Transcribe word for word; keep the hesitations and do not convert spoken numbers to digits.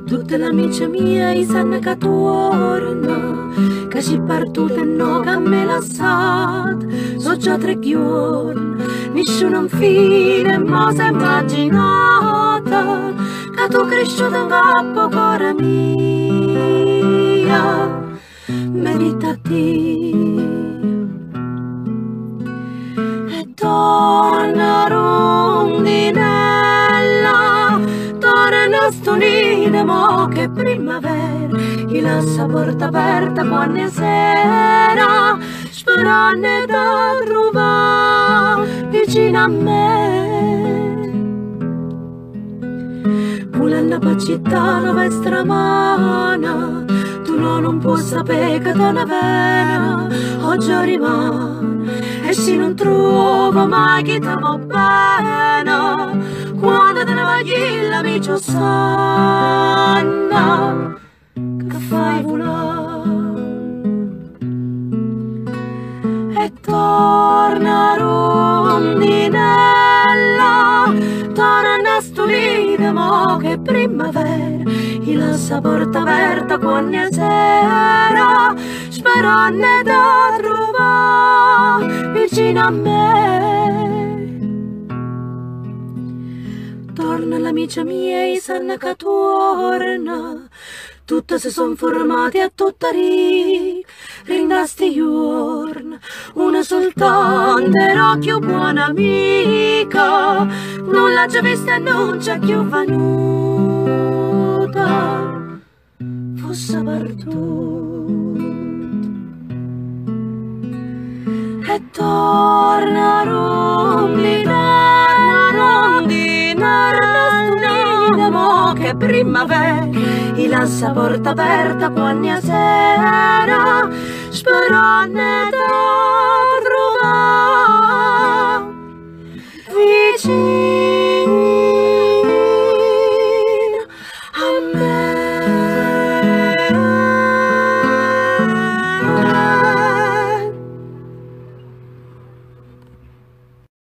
Tutte le amiche mie sanno che torna, che si partute no che me l'ha lasciato. So già tre giorni, nessuno fine ma si è immaginata che tu cresciuta in capo cuore mia. Meritati e torna rondinella, torna stonina mo che primavera, chi lascia porta aperta quando è sera, sperando da trovare vicino a me. Pure la città la vostra mano, tu no, non puoi sapere che te ne vena, oggi rimane, e se non trovo mai chi ti va bene, quando te ne vai l'amico sanno, che fai volare, e torna rondinella, torna stolita, mo che primavera, chi lascia porta aperta quando è sera, sperando da trovare vicino a me. Torna l'amica mia e sanno che torna, tutte si son formate a tutta riga, ringasti giorni, una soltanto era più buona amica, non l'ha già vista e non c'è più venuta, fosse partita. E torna rondinella, rondinella, rondinella, mo che primavera, chi lascia porta aperta quando è sera, sperando da